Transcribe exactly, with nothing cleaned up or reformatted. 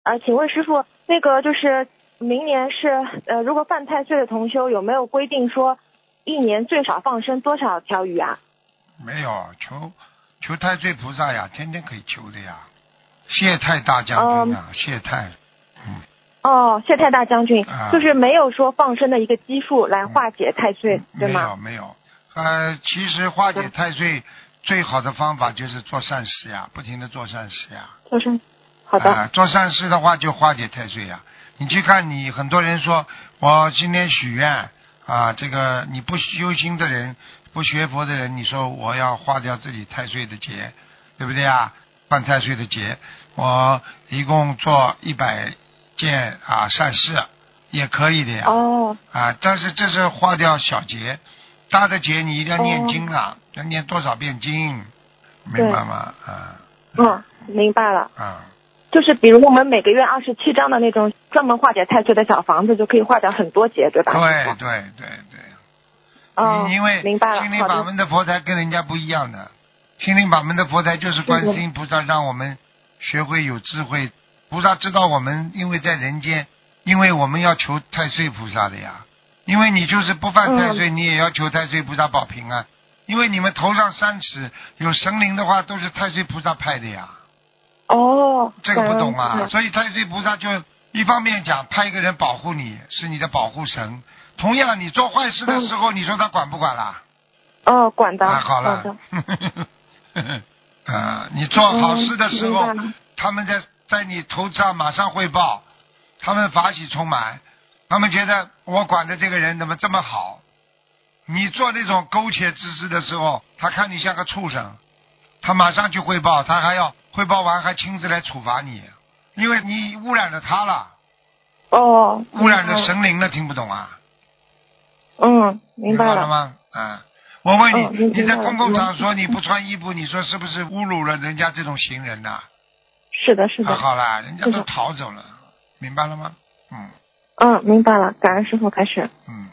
呃，请问师傅，那个就是明年是呃，如果犯太岁的同修有没有规定说一年最少放生多少条鱼啊？ 没有，求求太岁菩萨呀，天天可以求的呀。谢太大将军啊，嗯、谢太，嗯。 哦，谢太大将军、 啊、 就是没有说放生的一个基数来化解太岁， 嗯、 对吗？ 没有没有，呃，其实化解太岁最好的方法就是做善事呀，不停的做善事呀。 做善，好的、 呃。做善事的话就化解太岁呀。你去看你很多人说，我今天许愿啊，这个你不修心的人，不学佛的人，你说我要化掉自己太岁的劫，对不对啊？犯太岁的劫，我一共做一百件啊善事也可以的呀。 哦。 啊，但是这是化掉小劫，大的劫你一定要念经啊，哦、要念多少遍经，明白吗？啊。 嗯，明白了。 啊。 就是比如我们每个月二十七张的那种专门化解太岁的小房子，就可以化掉很多劫，对吧？ 对对对对。 哦， 因为明白了。 心灵法门的佛台跟人家不一样的，心灵法门的佛台就是观世音菩萨让我们学会有智慧，菩萨知道我们因为在人间，因为我们要求太岁菩萨的呀，因为你就是不犯太岁、嗯、你也要求太岁菩萨保平安，因为你们头上三尺有神灵的话都是太岁菩萨派的呀。 哦， 这个不懂啊，所以太岁菩萨就一方面讲派一个人保护你，是你的保护神，同样你做坏事的时候、嗯、你说他管不管啦？ 哦，管的。 啊，好了。啊，你做好事的时候、 嗯、 他们在在你头上马上汇报，他们法喜充满，他们觉得我管的这个人怎么这么好，你做那种苟且之事的时候，他看你像个畜生，他马上去汇报，他还要汇报完还亲自来处罚你，因为你污染了他了。 哦。 污染了神灵了，听不懂啊？ 嗯，明白了。 明白了吗？啊，我问你， 哦、 你在公共场所你不穿衣服，你说是不是侮辱了人家这种行人呐、啊？ 是的，是的。 啊、好了，人家都逃走了，明白了吗？嗯。 嗯，明白了，感恩师父开始。 嗯。